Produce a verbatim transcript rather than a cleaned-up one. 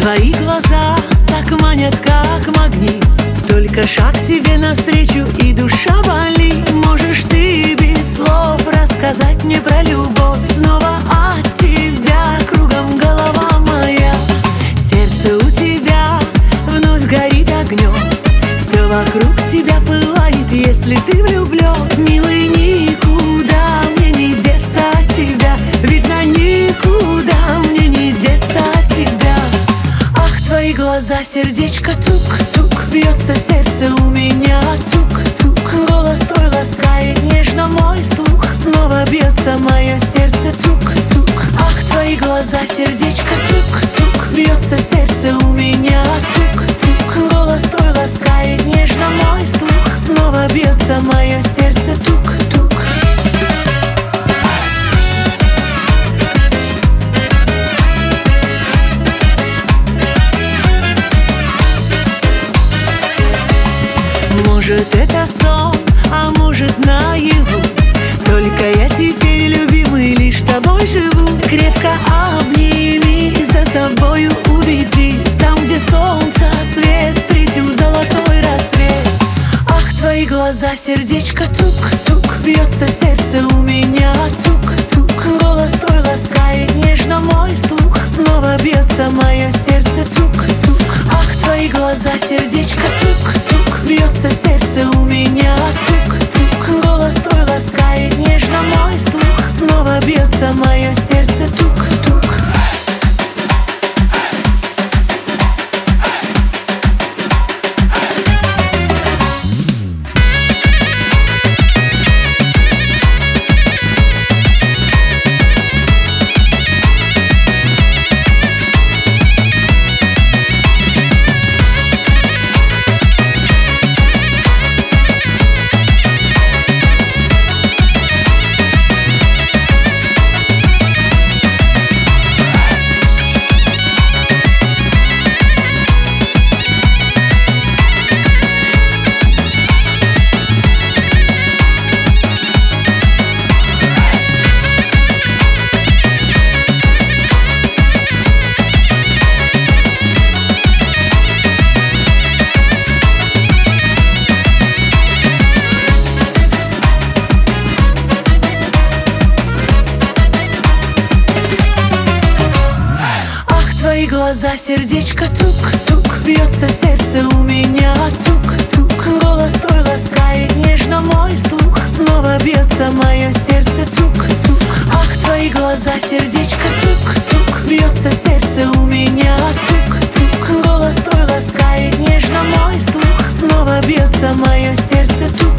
Твои глаза так манят, как магнит. Только шаг тебе навстречу, и душа болит. Можешь ты без слов рассказать мне про любовь. Снова от тебя кругом голова моя. Сердце у тебя вновь горит огнем. Все вокруг тебя пылает, если ты влюблен. Милый, никуда мне не деться от тебя. Видно, никуда мне не деться от тебя. Ах, твои глаза, сердечко, тук-тук. Бьется сердце у меня, тук-тук. Голос твой ласкает нежно мой слух. Снова бьется мое сердце, тук-тук. Ах, твои глаза, сердечко, тук-тук. Бьется сердце у меня, тук-тук. Голос твой ласкает нежно мой слух. Снова бьется мое сердце, тук-тук. Может, это сон, а может, наяву. Только я теперь, любимый, лишь тобой живу. Крепко обними, за собою уведи. Там, где солнце свет, встретим золотой рассвет. Ах, твои глаза, сердечко, тук-тук. Бьется сердце у меня, тук-тук. Голос твой ласкает нежно мой слух. Снова бьется мое сердце, тук-тук. Ах, твои глаза, сердечко, тук-тук. Бьется сердце у меня, тук-тук. Голос твой ласкает нежно мой слух. Снова бьется мое сердце, тук-тук. Твои глаза, сердечко, тук-тук. Бьется сердце у меня, тук-тук. Голос твой ласкает нежно мой слух. Снова бьется мое сердце, тук-тук. Ах, твои глаза, сердечко, тук-тук. Бьется сердце у меня, тук-тук. Голос твой ласкает нежно мой слух. Снова бьется мое сердце, тук-тук.